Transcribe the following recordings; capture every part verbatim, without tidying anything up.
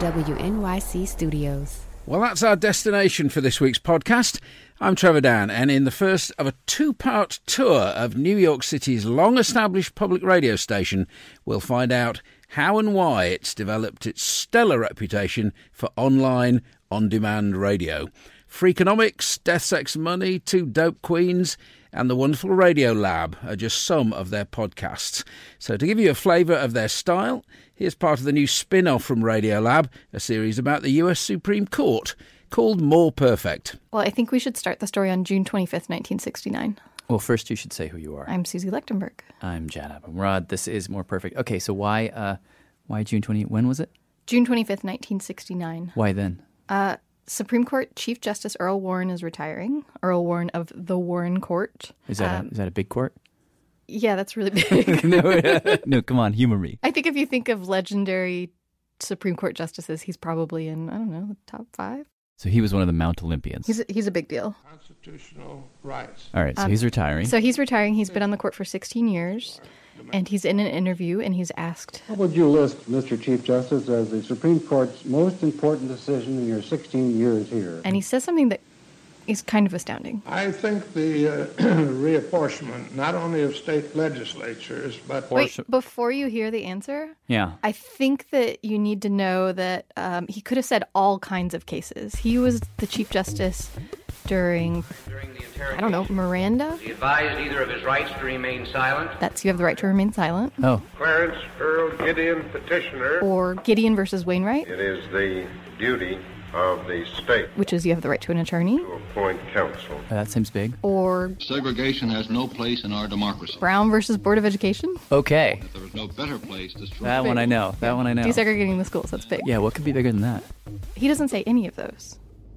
W N Y C Studios. Well, that's our destination for this week's podcast. I'm Trevor Dan, and in the first of a two-part tour of New York City's long-established public radio station, we'll find out how and why it's developed its stellar reputation for online, on-demand radio. Freakonomics, Death, Sex, Money, Two Dope Queens, and the wonderful Radio Lab are just some of their podcasts. So to give you a flavour of their style, here's part of the new spin-off from Radio Lab, a series about the U S Supreme Court called More Perfect. Well, I think we should start the story on June twenty-fifth, nineteen sixty-nine. Well, first you should say who you are. I'm Susie Lechtenberg. I'm Jan Abumrad. This is More Perfect. Okay, so why uh, why June twentieth? When was it? June twenty-fifth, nineteen sixty-nine. Why then? Uh, Supreme Court Chief Justice Earl Warren is retiring. Earl Warren of the Warren Court. Is that, um, a, is that a big court? Yeah, that's really big. no, no, come on, humor me. I think if you think of legendary Supreme Court justices, he's probably in, I don't know, the top five. So he was one of the Mount Olympians. He's a, he's a big deal. Constitutional rights. All right, so Um, he's retiring. So he's retiring. He's been on the court for sixteen years, and he's in an interview, and he's asked, What would you list, Mister Chief Justice, as the Supreme Court's most important decision in your sixteen years here? and he says something that is kind of astounding. I think the uh, reapportionment, not only of state legislatures, but Wait, before you hear the answer, yeah. I think that you need to know that um, he could have said all kinds of cases. He was the Chief Justice during, During the interrogation, I don't know, Miranda? he advised either of his rights to remain silent. That's, you have the right to remain silent. Oh, Clarence Earl Gideon, petitioner. Or Gideon versus Wainwright, It is the duty of the state which is you have the right to an attorney. to appoint counsel. that seems big. Or Segregation has no place in our democracy. Brown versus Board of Education. Okay, There is no better place to destroy. that one I know. That one I know. Desegregating the schools, that's big. Yeah, what could be bigger than that? He doesn't say any of those.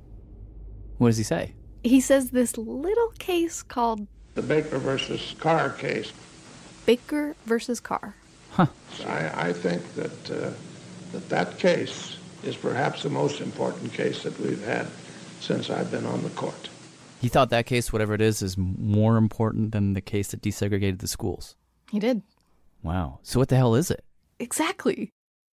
What does he say? He says this little case called the Baker versus Carr case. Baker versus Carr. I, I think that, uh, that that case is perhaps the most important case that we've had since I've been on the court. He thought that case, whatever it is, is more important than the case that desegregated the schools. He did. Wow. So what the hell is it? Exactly.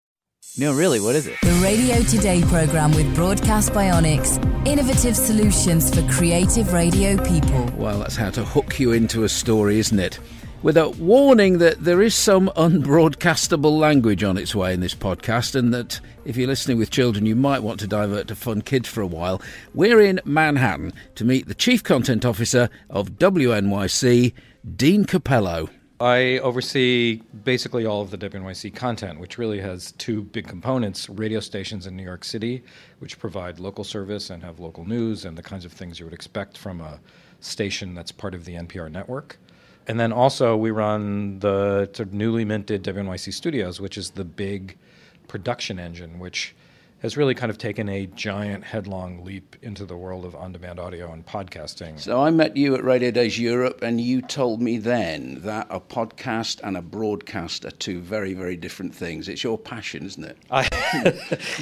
No, really, what is it? The Radio Today programme with Broadcast Bionics. Innovative solutions for creative radio people. Well, that's how to hook you into a story, isn't it? With a warning that there is some unbroadcastable language on its way in this podcast, and that if you're listening with children, you might want to divert to Fun Kids for a while. We're in Manhattan to meet the Chief Content Officer of W N Y C, Dean Capello. I oversee basically all of the W N Y C content, which really has two big components: radio stations in New York City, which provide local service and have local news and the kinds of things you would expect from a station that's part of the N P R network. And then also we run the sort of newly minted W N Y C Studios, which is the big production engine, which has really kind of taken a giant headlong leap into the world of on-demand audio and podcasting. So I met you at Radio Days Europe, and you told me then that a podcast and a broadcast are two very, very different things. It's your passion, isn't it? I,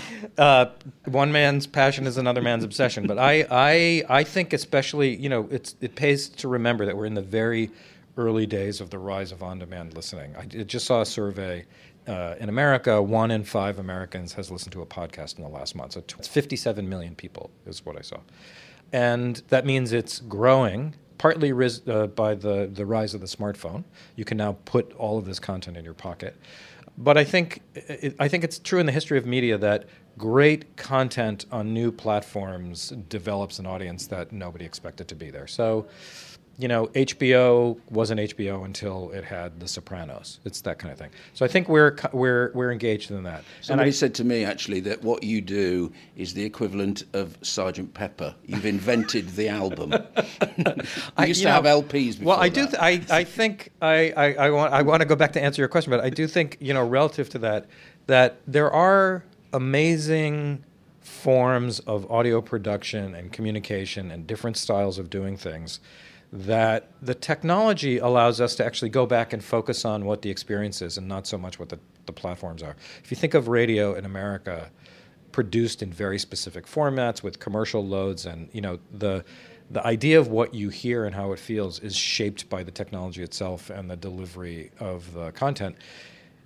uh, one man's passion is another man's obsession. But I, I, I think especially, you know, it's it pays to remember that we're in the very early days of the rise of on-demand listening. I just saw a survey. Uh, in America, one in five Americans has listened to a podcast in the last month. So it's fifty-seven million people is what I saw. And that means it's growing, partly ris- uh, by the, the rise of the smartphone. You can now put all of this content in your pocket. But I think it, I think it's true in the history of media that great content on new platforms develops an audience that nobody expected to be there. So, you know, H B O wasn't H B O until it had The Sopranos. It's that kind of thing. So I think we're we're we're engaged in that. Somebody and I, said to me, actually, that what you do is the equivalent of Sergeant Pepper. You've invented the album. You I, used you to know, have L Ps before. Well, I do. that. Th- I I think I, I, I want I want to go back to answer your question, but I do think, you know, relative to that, that there are amazing forms of audio production and communication and different styles of doing things that the technology allows us to actually go back and focus on what the experience is and not so much what the, the platforms are. If you think of radio in America produced in very specific formats with commercial loads, and you know the the idea of what you hear and how it feels is shaped by the technology itself and the delivery of the content.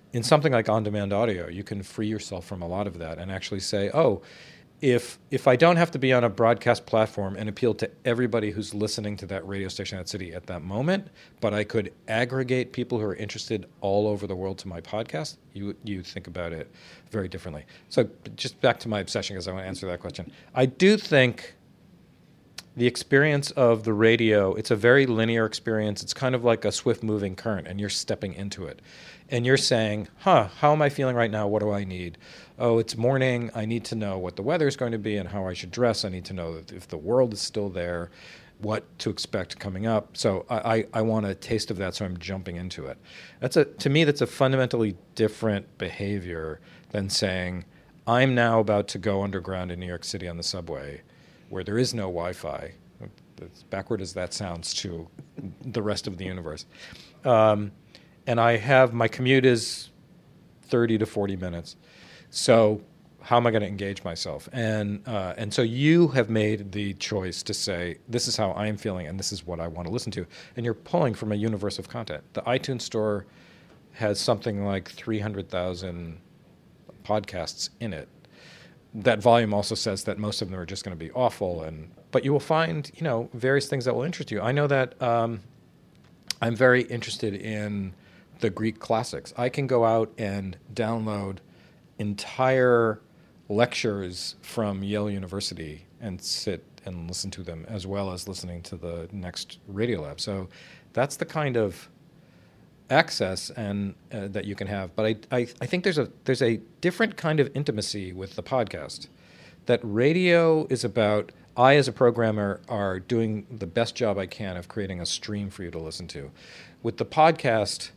in something like on-demand audio, you can free yourself from a lot of that and actually say, oh, if if I don't have to be on a broadcast platform and appeal to everybody who's listening to that radio station in that city at that moment, but I could aggregate people who are interested all over the world to my podcast, you you think about it very differently. So just back to my obsession, because I want to answer that question. I do think the experience of the radio, it's a very linear experience. It's kind of like a swift-moving current, and you're stepping into it. And you're saying, huh, how am I feeling right now? What do I need? Oh, it's morning. I need to know what the weather is going to be and how I should dress. I need to know that if the world is still there, what to expect coming up. So I, I, I want a taste of that, so I'm jumping into it. That's a to me, that's a fundamentally different behavior than saying, I'm now about to go underground in New York City on the subway where there is no Wi-Fi, as backward as that sounds to the rest of the universe. Um, and I have, my commute is thirty to forty minutes. So how am I going to engage myself? And uh, and so you have made the choice to say, this is how I'm feeling and this is what I want to listen to. And you're pulling from a universe of content. The iTunes store has something like three hundred thousand podcasts in it. That volume also says that most of them are just going to be awful, and but you will find, you know, various things that will interest you. I know that um, I'm very interested in the Greek classics. I can go out and download entire lectures from Yale University and sit and listen to them, as well as listening to the next Radiolab. So that's the kind of access and uh, that you can have. But I, I I think there's a there's a different kind of intimacy with the podcast. That radio is about, I as a programmer are doing the best job I can of creating a stream for you to listen to. With the podcast,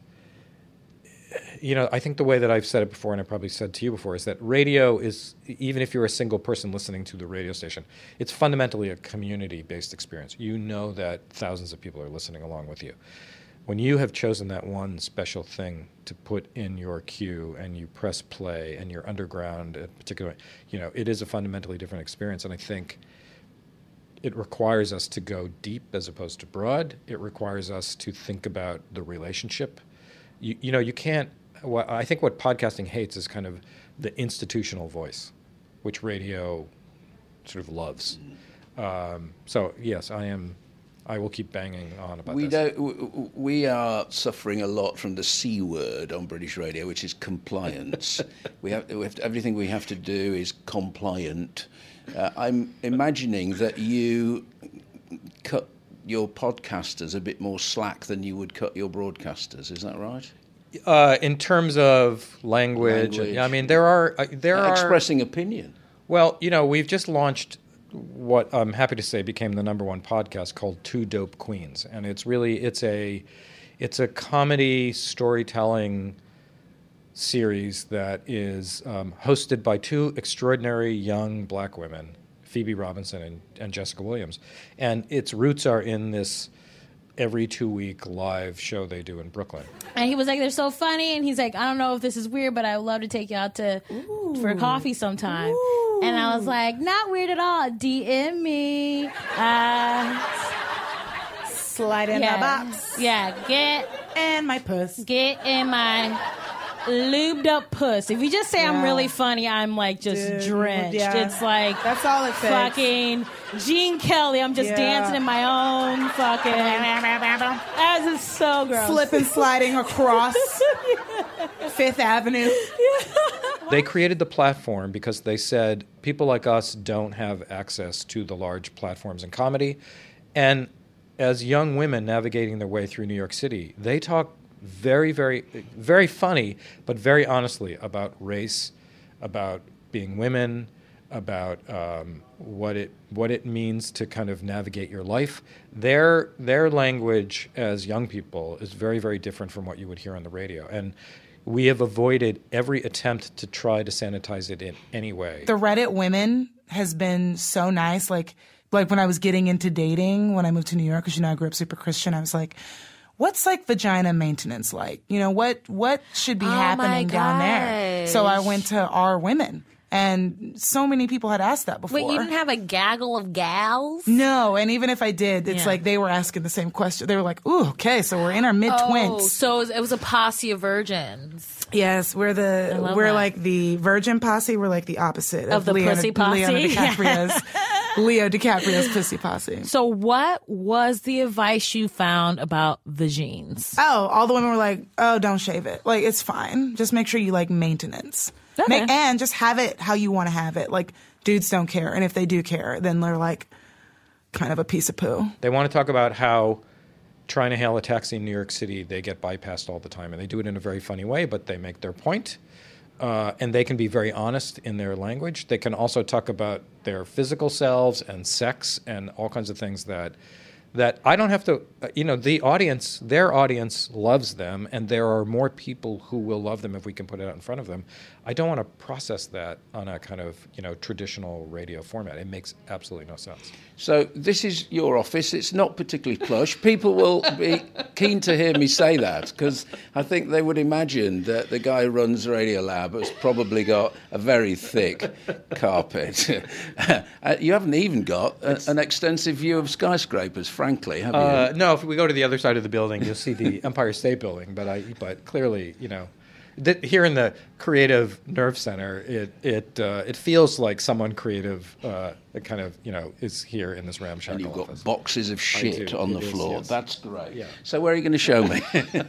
you know, I think the way that I've said it before, and I probably said to you before, is that radio is, even if you're a single person listening to the radio station, it's fundamentally a community-based experience. You know that thousands of people are listening along with you. When you have chosen that one special thing to put in your queue and you press play and you're underground, in particular, you know, it is a fundamentally different experience. And I think it requires us to go deep as opposed to broad. It requires us to think about the relationship. You, you know, you can't, what, I think what podcasting hates is kind of the institutional voice, which radio sort of loves. Um, so, yes, I am... I will keep banging on about we this. Don't, we are suffering a lot from the C word on British radio, which is compliance. we, have, we have to, everything we have to do is compliant. Uh, I'm imagining that you cut your podcasters a bit more slack than you would cut your broadcasters. Is that right? Uh, in terms of language, language. I mean, there are uh, there uh, are expressing opinion. Well, you know, we've just launched what I'm happy to say became the number one podcast called Two Dope Queens, and it's really it's a it's a comedy storytelling series that is um, hosted by two extraordinary young black women, Phoebe Robinson and, and Jessica Williams, and its roots are in this every two-week live show they do in Brooklyn. And he was like, they're so funny, and he's like, I don't know if this is weird, but I would love to take you out to Ooh. for coffee sometime. Ooh. And I was like, not weird at all. D M me. Uh, Slide in yeah, my box. Yeah, get... And my puss. Get in my lubed up puss. If you just say yeah. I'm really funny, I'm like just Dude, drenched. Yeah. It's like... That's all it takes. Fucking Gene Kelly. I'm just yeah. dancing in my own fucking... That is so gross. Slip and sliding across Fifth Avenue. Yeah. They created the platform because they said people like us don't have access to the large platforms in comedy. And as young women navigating their way through New York City, they talk very, very, very funny, but very honestly about race, about being women, about um, what it what it means to kind of navigate your life. Their their language as young people is very, very different from what you would hear on the radio. And we have avoided every attempt to try to sanitize it in any way. The Reddit women has been so nice. Like, like when I was getting into dating, when I moved to New York, because, you know, I grew up super Christian, I was like, what's like vagina maintenance like? You know, what what should be oh happening down there? So I went to Our Women. And so many people had asked that before. Wait, you didn't have a gaggle of gals? No, and even if I did, it's Yeah. like they were asking the same question. They were like, ooh, okay, so we're in our mid-twins. Oh, so it was, it was a posse of virgins. Yes, we're the love we're that. like the virgin posse. We're like the opposite of, Of the Leonardo, pussy posse? Leonardo DiCaprio's Leo DiCaprio's pussy posse. So what was the advice you found about the jeans? Oh, all the women were like, "Oh, don't shave it. Like it's fine. Just make sure you like maintenance, Okay. Make, and just have it how you want to have it. Like dudes don't care, and if they do care, then they're like kind of a piece of poo." They want to talk about how trying to hail a taxi in New York City, they get bypassed all the time. And they do it in a very funny way, but they make their point. Uh, and they can be very honest in their language. They can also talk about their physical selves and sex and all kinds of things that that I don't have to, uh, you know, the audience, their audience loves them, and there are more people who will love them if we can put it out in front of them. I don't want to process that on a kind of, you know, traditional radio format. It makes absolutely no sense. So this is your office. It's not particularly plush. People will be keen to hear me say that because I think they would imagine that the guy who runs Radiolab has probably got a very thick carpet. uh, you haven't even got a, an extensive view of skyscrapers, frankly, have you? Uh, no, if we go to the other side of the building, you'll see the Empire State Building. But I, but clearly, you know, th- here in the Creative Nerve Center, it it uh, it feels like someone creative, uh, kind of, you know, is here in this ramshackle And you've got office. boxes of shit do. on the It is, floor. yes. That's great. Yeah. So where are you going to show me?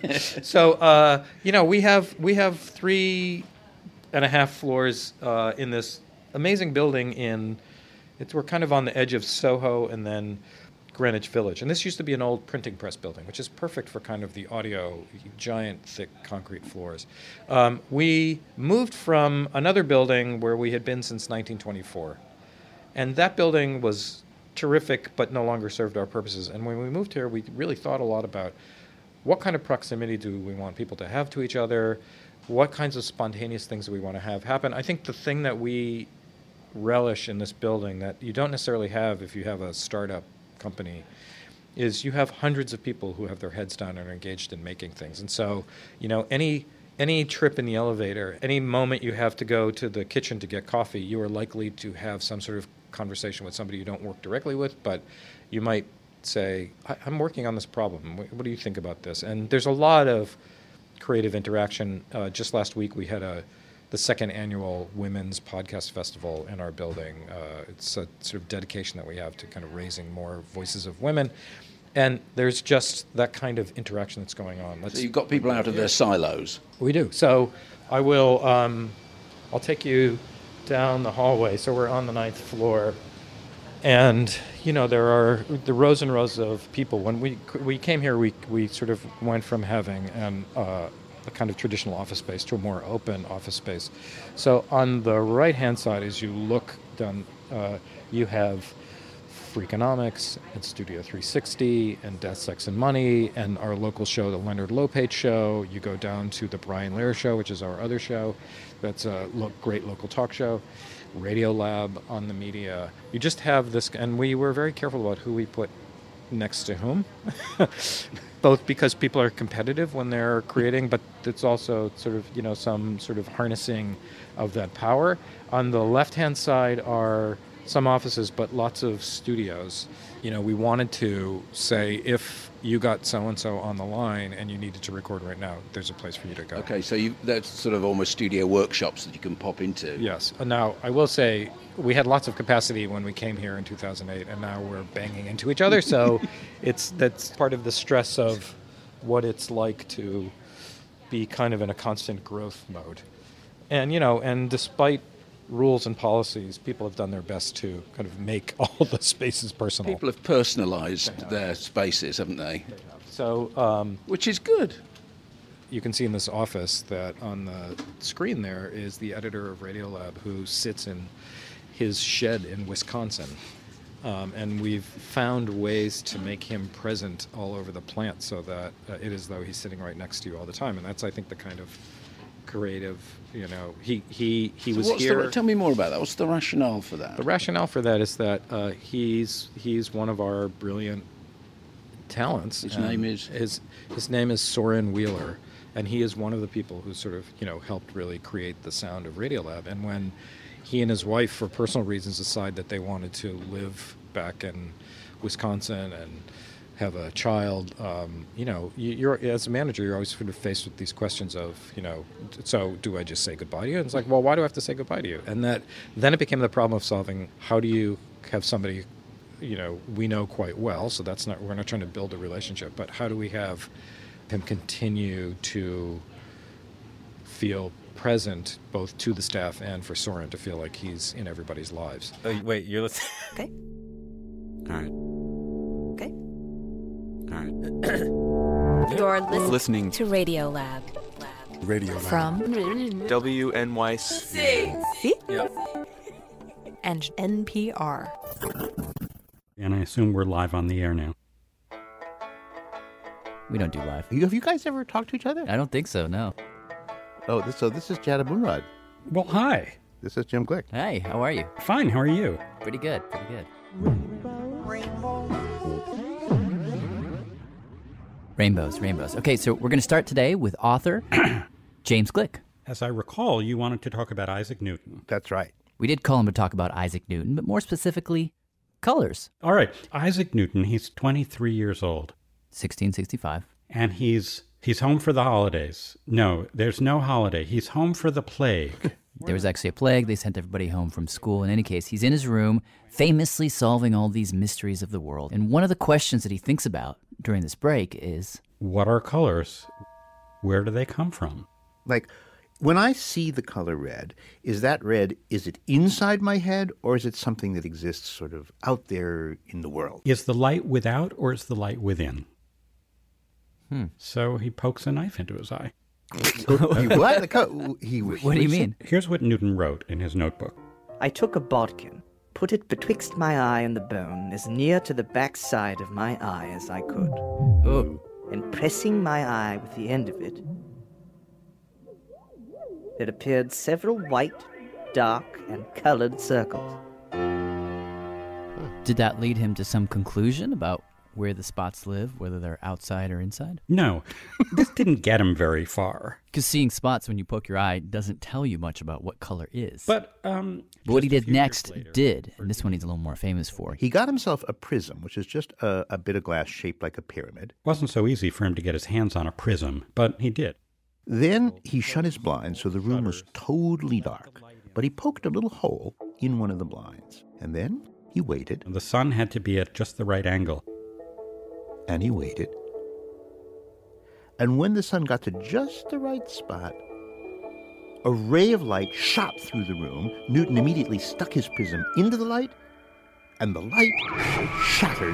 So uh, you know, we have we have three and a half floors uh, in this amazing building. In it's we're kind of on the edge of Soho and then Greenwich Village, and this used to be an old printing press building, which is perfect for kind of the audio, giant, thick concrete floors. Um, we moved from another building where we had been since nineteen twenty-four, and that building was terrific, but no longer served our purposes. And when we moved here, we really thought a lot about what kind of proximity do we want people to have to each other, what kinds of spontaneous things do we want to have happen. I think the thing that we relish in this building that you don't necessarily have if you have a startup company is you have hundreds of people who have their heads down and are engaged in making things. And so, you know, any any trip in the elevator, any moment you have to go to the kitchen to get coffee, you are likely to have some sort of conversation with somebody you don't work directly with, but you might say, I- I'm working on this problem. What, what do you think about this? And there's a lot of creative interaction. Uh, just last week we had a the second annual Women's Podcast Festival in our building. Uh, it's a sort of dedication that we have to kind of raising more voices of women. And there's just that kind of interaction that's going on. Let's, So you've got people out of their silos. We do. So I will, um, I'll take you down the hallway. So we're on the ninth floor. And, you know, there are the rows and rows of people. When we we came here, we, we sort of went from having an, uh, a kind of traditional office space to a more open office space. So on the right-hand side, as you look down, uh, you have Freakonomics and Studio three sixty and Death, Sex, and Money and our local show, the Leonard Lopate Show. You go down to the Brian Lehrer Show, which is our other show. That's a lo- great local talk show. Radiolab on the media. You just have this, and we were very careful about who we put next to whom. Both because people are competitive when they're creating, but it's also sort of, you know, some sort of harnessing of that power. On the left-hand side are some offices, but lots of studios. You know, we wanted to say, if you got so-and-so on the line and you needed to record right now, there's a place for you to go. Okay, so you, that's sort of almost studio workshops that you can pop into. Yes. Now, I will say, we had lots of capacity when we came here in two thousand eight, and now we're banging into each other. So it's that's part of the stress of what it's like to be kind of in a constant growth mode. And, you know, and despite rules and policies, people have done their best to kind of make all the spaces personal. People have personalised their spaces, haven't they? They have. So, um, which is good. You can see in this office that on the screen there is the editor of Radiolab who sits in his shed in Wisconsin. Um, and we've found ways to make him present all over the plant so that uh, it is though he's sitting right next to you all the time. And that's, I think, the kind of creative, you know, he he, he So was what's here. The, tell me more about that. What's the rationale for that? The rationale for that is that uh, he's he's one of our brilliant talents. His and name is? his his name is Soren Wheeler, and he is one of the people who sort of, you know, helped really create the sound of Radiolab. And when he and his wife, for personal reasons, decide that they wanted to live back in Wisconsin and have a child, um, you know, you, you're as a manager, you're always sort of faced with these questions of, you know, so do I just say goodbye to you? And it's like, well, why do I have to say goodbye to you? And that then it became the problem of solving, how do you have somebody, you know, we know quite well, so that's not, we're not trying to build a relationship, but how do we have him continue to feel present both to the staff and for Soren to feel like he's in everybody's lives? Oh, wait, you're listening? Okay. All right. Okay. All right. You're listening, listening to Radio Lab. Radio Lab. From W N Y C. See? Yep. And N P R. And I assume we're live on the air now. We don't do live. Have you guys ever talked to each other? I don't think so, no. Oh, this, so this is Jad Abumrad. Well, hi. This is Jim Glick. Hey, how are you? Fine, how are you? Pretty good, pretty good. Rainbows, rainbows. Okay, so we're going to start today with author James Glick. As I recall, you wanted to talk about Isaac Newton. That's right. We did call him to talk about Isaac Newton, but more specifically, colors. All right, Isaac Newton, he's twenty-three years old. sixteen sixty-five. And he's he's home for the holidays. No, there's no holiday. He's home for the plague. There was actually a plague. They sent everybody home from school. In any case, he's in his room, famously solving all these mysteries of the world. And one of the questions that he thinks about during this break is, what are colors? Where do they come from? Like, when I see the color red, is that red, is it inside my head, or is it something that exists sort of out there in the world? Is the light without, or is the light within? Hmm. So he pokes a knife into his eye. he what? He, what do you mean? Here's what Newton wrote in his notebook. I took a bodkin, put it betwixt my eye and the bone, as near to the back side of my eye as I could. Oh. And pressing my eye with the end of it, there appeared several white, dark, and colored circles. Did that lead him to some conclusion about where the spots live, whether they're outside or inside? No, this didn't get him very far. Because seeing spots when you poke your eye doesn't tell you much about what color is. But, um... But what he did next later, did, and this one he's a little more famous for. He got himself a prism, which is just a, a bit of glass shaped like a pyramid. It wasn't so easy for him to get his hands on a prism, but he did. Then he shut his blinds so the room was totally dark, but he poked a little hole in one of the blinds. And then he waited. The sun had to be at just the right angle. And he waited. And when the sun got to just the right spot, a ray of light shot through the room. Newton immediately stuck his prism into the light, and the light shattered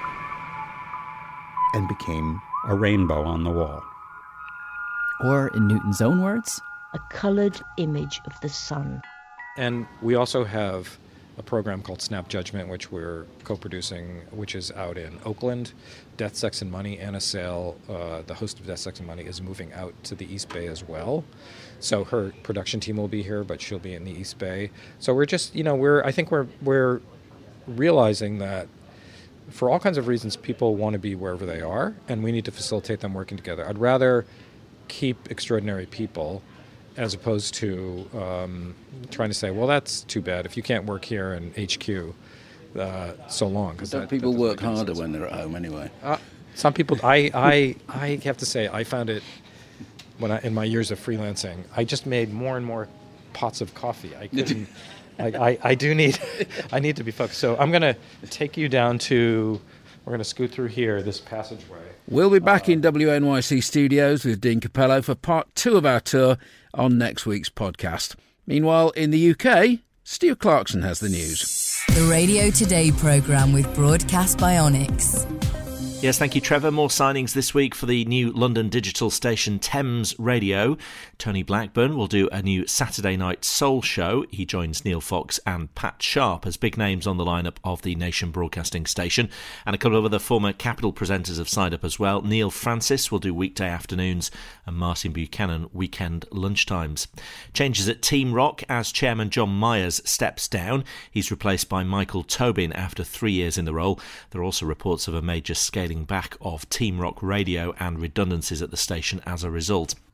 and became a rainbow on the wall. Or, in Newton's own words, a colored image of the sun. And we also have a program called Snap Judgment, which we're co-producing, which is out in Oakland. Death, Sex, and Money, Anna Sale, uh, the host of Death, Sex, and Money, is moving out to the East Bay as well. So her production team will be here, but she'll be in the East Bay. So we're just, you know, we're I think we're we're realizing that for all kinds of reasons, people want to be wherever they are, and we need to facilitate them working together. I'd rather keep extraordinary people as opposed to um, trying to say, well, that's too bad. If you can't work here in H Q, uh, so long. Because don't that, people that work harder when they're at home anyway? Uh, some people, I, I, I have to say, I found it, when I, in my years of freelancing, I just made more and more pots of coffee. I couldn't, I, I, I do need, I need to be focused. So I'm going to take you down to, we're going to scoot through here, this passageway. We'll be back in W N Y C studios with Dean Capello for part two of our tour on next week's podcast. Meanwhile, in the U K, Stu Clarkson has the news. The Radio Today programme with Broadcast Bionics. Yes, thank you, Trevor. More signings this week for the new London digital station Thames Radio. Tony Blackburn will do a new Saturday night soul show. He joins Neil Fox and Pat Sharp as big names on the lineup of the Nation Broadcasting Station. And a couple of other former Capital presenters have signed up as well. Neil Francis will do weekday afternoons and Martin Buchanan weekend lunchtimes. Changes at Team Rock as Chairman John Myers steps down. He's replaced by Michael Tobin after three years in the role. There are also reports of a major scaling back of Team Rock Radio and redundancies at the station as a result.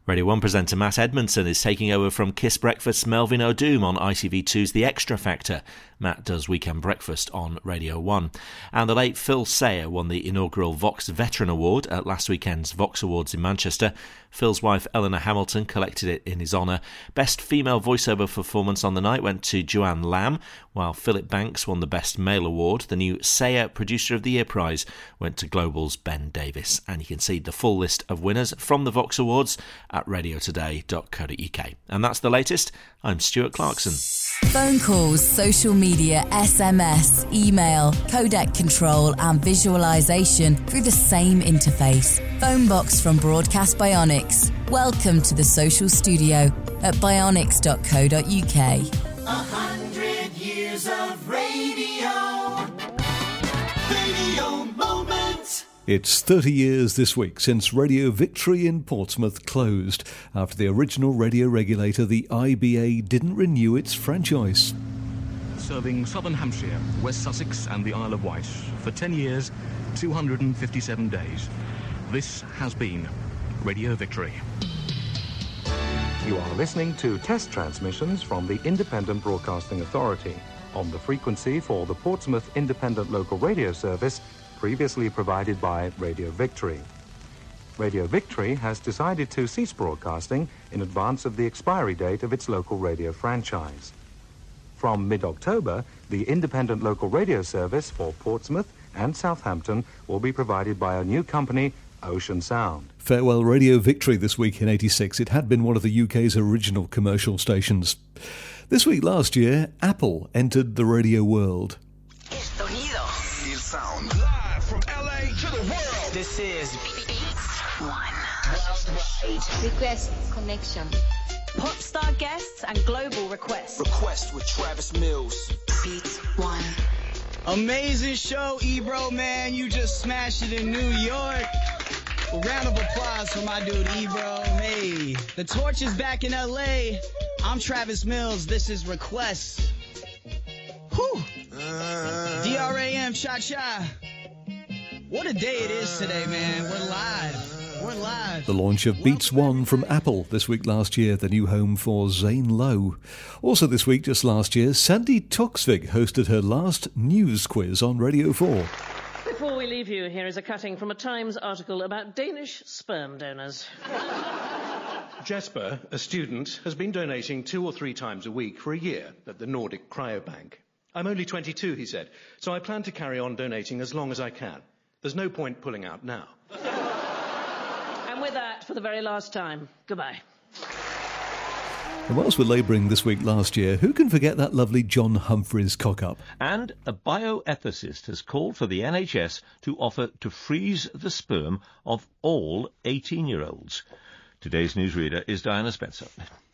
Radio one presenter Matt Edmondson is taking over from Kiss Breakfast's Melvin O'Doom on I T V two's The Extra Factor. Matt does Weekend Breakfast on Radio one. And the late Phil Sayer won the inaugural Vox Veteran Award at last weekend's Vox Awards in Manchester. Phil's wife Eleanor Hamilton collected it in his honour. Best female voiceover performance on the night went to Joanne Lamb, while Philip Banks won the Best Male Award. The new Sayer Producer of the Year prize went to Global's Ben Davis. And you can see the full list of winners from the Vox Awards at radio today dot co dot uk. And that's the latest. I'm Stuart Clarkson. Phone calls, social media, S M S, email, codec control and visualization through the same interface. Phonebox from Broadcast Bionics. Welcome to the social studio at bionics dot co dot uk. A hundred years of radio. Radio Moment. It's thirty years this week since Radio Victory in Portsmouth closed after the original radio regulator, the I B A, didn't renew its franchise. Serving Southern Hampshire, West Sussex and the Isle of Wight for ten years, two hundred fifty-seven days. This has been Radio Victory. You are listening to test transmissions from the Independent Broadcasting Authority on the frequency for the Portsmouth Independent Local Radio Service previously provided by Radio Victory. Radio Victory has decided to cease broadcasting in advance of the expiry date of its local radio franchise. From mid-October, the independent local radio service for Portsmouth and Southampton will be provided by a new company, Ocean Sound. Farewell Radio Victory this week in eighty-six. It had been one of the U K's original commercial stations. This week last year, Apple entered the radio world. Il sound. Live from L A to the world. This is Beats One. Worldwide. Request connection. Pop star guests and global requests. Request with Travis Mills. Beats One. Amazing show, Ebro, man. You just smashed it in New York. A round of applause for my dude, Ebro. Hey, the torch is back in L A. I'm Travis Mills. This is Request. Whew. Uh, D R A M, cha-cha. What a day it is today, man. We're live. We're live. The launch of Beats One from Apple this week last year, the new home for Zane Lowe. Also this week, just last year, Sandy Toksvig hosted her last news quiz on Radio four. Before we leave you, here is a cutting from a Times article about Danish sperm donors. Jesper, a student, has been donating two or three times a week for a year at the Nordic Cryobank. I'm only twenty-two, he said, so I plan to carry on donating as long as I can. There's no point pulling out now. And with that, for the very last time, goodbye. And whilst we're labouring this week last year, who can forget that lovely John Humphreys cock-up? And a bioethicist has called for the N H S to offer to freeze the sperm of all eighteen-year-olds. Today's newsreader is Diana Spencer.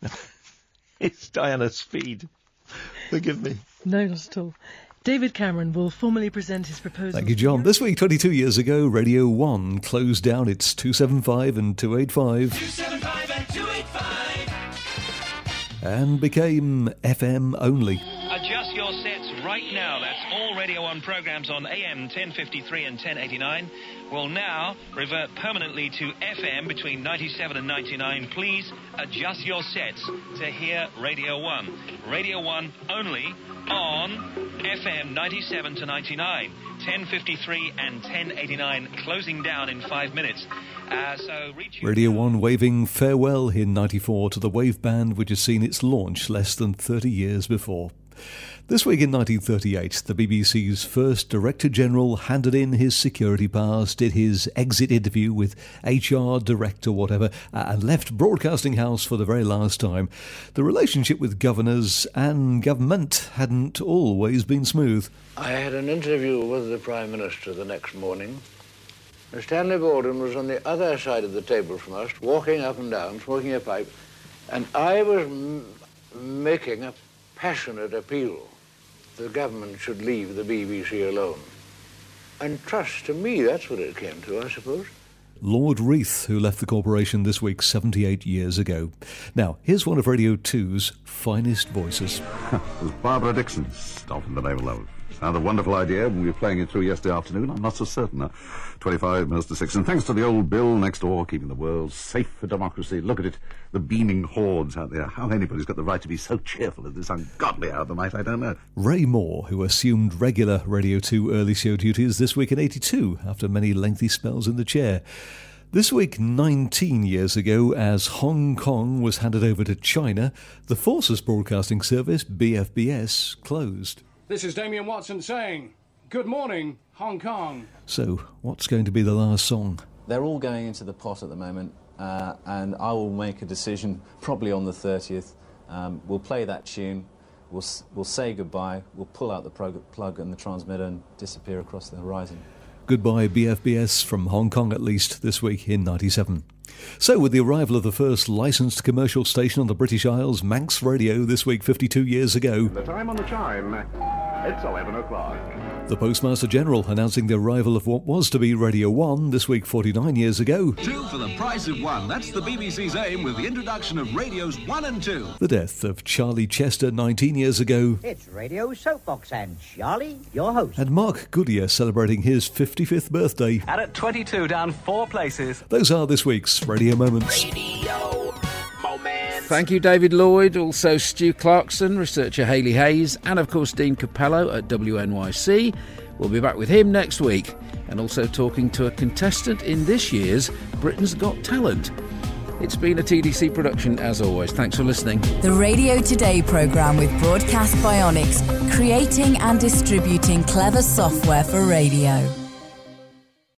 It's Diana Speed. Forgive me. No, not at all. David Cameron will formally present his proposal. Thank you, John. This week, twenty-two years ago, Radio one closed down its two seventy-five and two eighty-five. two seventy-five and two eighty-five. And became F M only. Adjust your sets right now. That's all Radio one programmes on A M ten fifty-three and ten eighty-nine will now revert permanently to F M between ninety-seven and ninety-nine. Please adjust your sets to hear Radio one. Radio one only on F M ninety-seven to ninety-nine, ten fifty-three and ten eighty-nine, closing down in five minutes. Uh, so reach Radio one waving farewell in ninety-four to the Wave Band, which has seen its launch less than thirty years before. This week in nineteen thirty-eight, the B B C's first Director-General handed in his security pass, did his exit interview with H R Director whatever, and left Broadcasting House for the very last time. The relationship with governors and government hadn't always been smooth. I had an interview with the Prime Minister the next morning. Stanley Baldwin was on the other side of the table from us, walking up and down, smoking a pipe, and I was m- making a passionate appeal. The government should leave the B B C alone. And trust to me, that's what it came to, I suppose. Lord Reith, who left the corporation this week seventy-eight years ago. Now, here's one of Radio two's finest voices. It was Barbara Dixon, often the name of love. Sounded a wonderful idea when we were playing it through yesterday afternoon. I'm not so certain. Uh, twenty-five minutes to six. And thanks to the old Bill next door, keeping the world safe for democracy. Look at it, the beaming hordes out there. How anybody's got the right to be so cheerful at this ungodly hour of the night, I don't know. Ray Moore, who assumed regular Radio two early show duties this week in eighty-two, after many lengthy spells in the chair. This week, nineteen years ago, as Hong Kong was handed over to China, the Forces Broadcasting Service, B F B S, closed. This is Damien Watson saying, good morning, Hong Kong. So, what's going to be the last song? They're all going into the pot at the moment, uh, and I will make a decision probably on the thirtieth. Um, we'll play that tune, we'll, we'll say goodbye, we'll pull out the prog- plug and the transmitter and disappear across the horizon. Goodbye B F B S from Hong Kong, at least, this week in ninety-seven. So, with the arrival of the first licensed commercial station on the British Isles, Manx Radio, this week fifty-two years ago. The time on the chime, it's eleven o'clock. The Postmaster General announcing the arrival of what was to be Radio one, this week forty-nine years ago. Two for the price of one. That's the B B C's aim with the introduction of Radios one and two. The death of Charlie Chester nineteen years ago. It's Radio Soapbox and Charlie, your host. And Mark Goodyear celebrating his fifty-fifth birthday. And at twenty-two, down four places. Those are this week's Radio Moments. Radio Moments. Thank you, David Lloyd, also Stu Clarkson, researcher Hayley Hayes, and of course Dean Capello at W N Y C. We'll be back with him next week, and also talking to a contestant in this year's Britain's Got Talent. It's been a T D C production, as always. Thanks for listening. The Radio Today programme with Broadcast Bionics, creating and distributing clever software for radio.